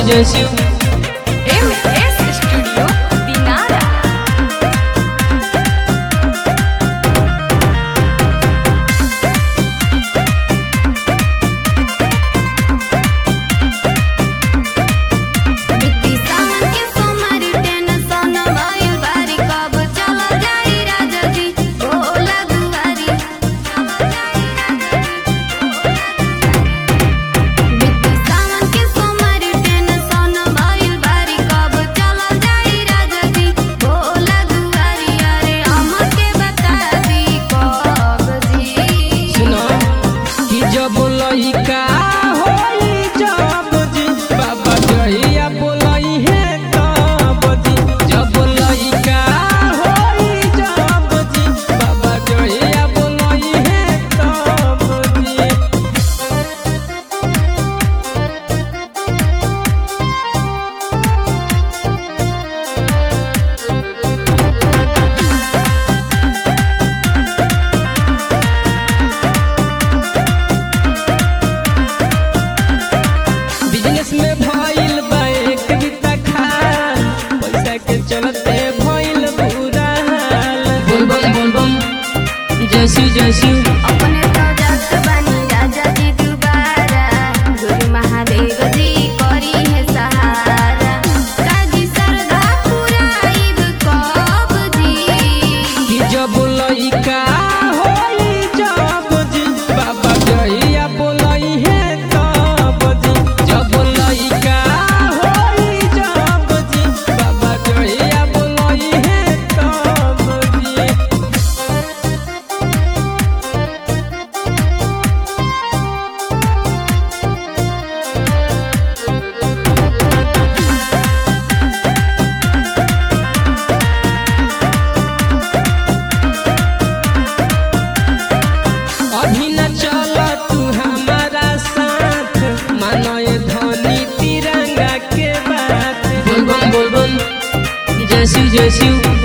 जय Shiv MS studio Dinara. बित्ती सावन के सोमवारी टेंशन भइल बारी, कब चला जाई राजा जी भोला दुआरी। बित्ती सावन के सोमवारी टेंशन भइल बारी, कब चला जाई राजा जी भोला दुआरी। अरे हमके बता दी कब जी। सुनो कि जब लइका होई जब जी बाबा जहिया बोलई है तब जी। जब लइका होई जब जी बाबा जहिया बोलई है तब जी। बिजनेस में भइल बा एक बिता खाल, पैसा के चलते भइल बुरा हाल। बोल बम बोल बम जय शिव जय शिव। अपने तो जात बानी राजा जी दुबारा, गुरु महादेव जी करी है सहारा। काजी सरदा पुराइब कब जी। कि जब लइका होई जब जी बाबा जहिया बोलई है तब जी। जब लइका होई जब जी बाबा जहिया बोलई है तब जी। अभी न चल तू हमारा साथ, मानो ये धनी तिरंगा के बात। बोल बम जय शिव जय शिव।